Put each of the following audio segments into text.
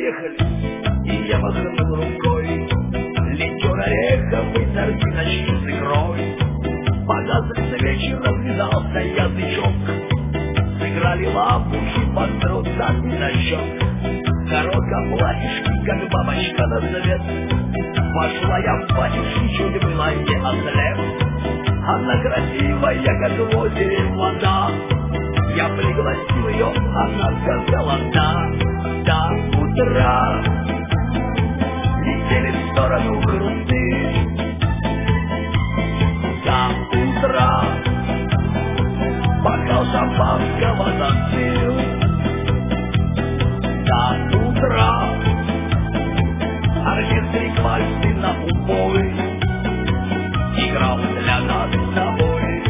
приехали, и я махнул рукой. Ликер ореховый, торты начали с икрой. Погасился вечер, развязался язычок. Сыграли лампушки под трусами на щек. В коротком платьишке, как бабочка на свет. Пошла я в батюшки, чуть была не ослеп. Она красивая, как в озере вода. Я пригласил ее, она сказала да. До утра летели в сторону грусты. До утра бокал шампанского застыл. До утра оркестрик вальсы на убой играл для нас с тобой.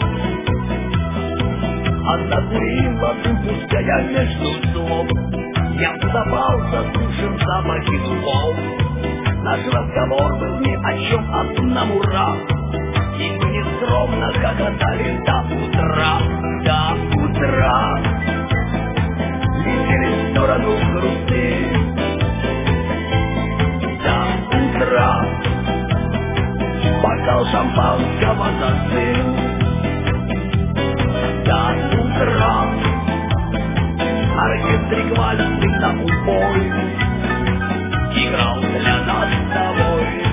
Она курила, дым пустая между слов. Я вдавался, слушал запахи зубов. Наш разговор был ни о чем, одному ура. И мы нескромно хохотали до утра. До утра летели в сторону грусты. До утра бокал шампанского застыл. До утра оркестрик вальсы на убой играл для нас с тобой.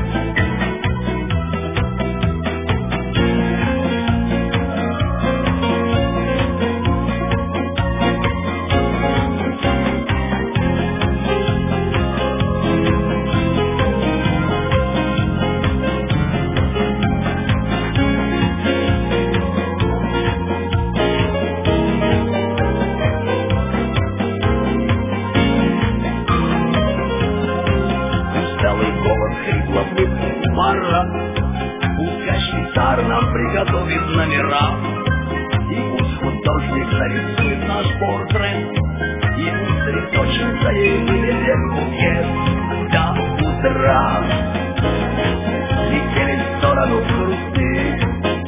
Пора, пускай швейцар нам приготовит номера. И пусть художник нарисует наш портрет. И пусть цветочница ей выведет букет. До утра летели в сторону грусты.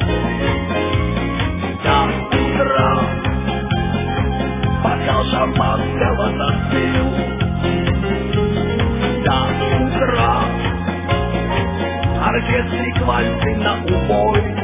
До утра бокал шампанского застыл. До утра оркестрик вальсы на убой